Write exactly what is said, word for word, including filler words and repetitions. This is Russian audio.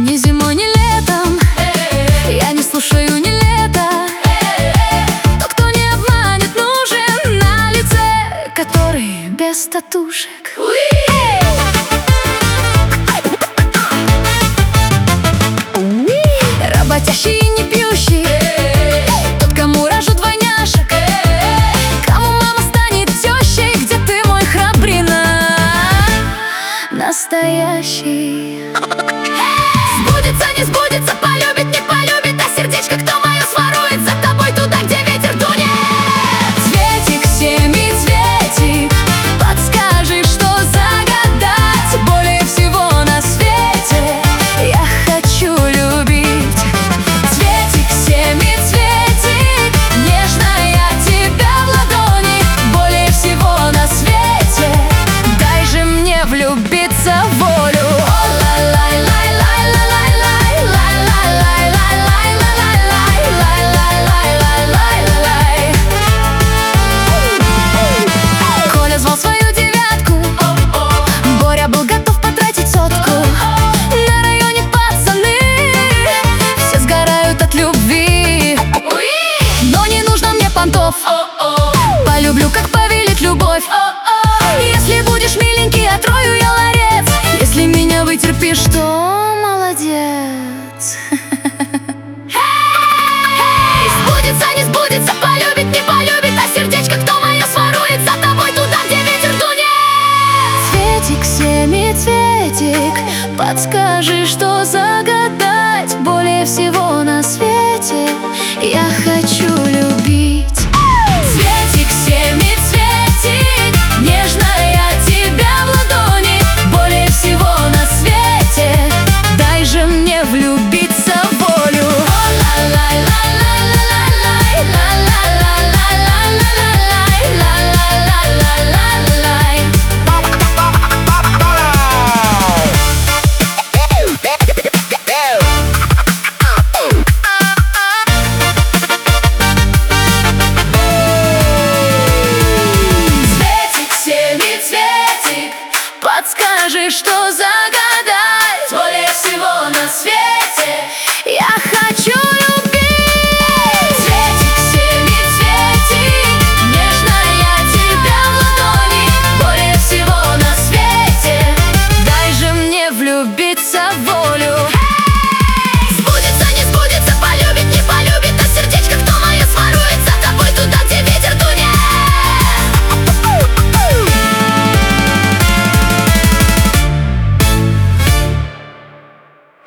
Ни зимой, ни летом я не слушаю ни лета. Тот, кто не обманет, нужен на лице, который без татушек. Работящий и не пьющий, тот, кому рожу двойняшек, кому мама станет тещей. Где ты, мой храбрина настоящий? Сбудется, не сбудется, полюбит, не полюбит, а сердечко кто мое сворует за тобой туда, где ветер дунет. Цветик, семицветик, подскажи, что загадать. Более всего на свете я хочу любить. Цветик, семицветик, нежно я тебя в ладони. Более всего на свете дай же мне влюбиться в волю. Полюблю, как повелит любовь. Если будешь миленький, отрою я ларец. Если меня вытерпишь, то молодец. Сбудется, не сбудется, полюбит, не полюбит, а сердечко кто мое сворует за тобой туда, где ветер дунет. Цветик, семицветик, подскажи, что загадать. Более всего на свете я хочу любить. Цветик, семицветик, нежно я тебя в ладони. Более всего на свете дай же мне влюбиться в волю. Подскажи, что загадать. Более всего на свете я хочу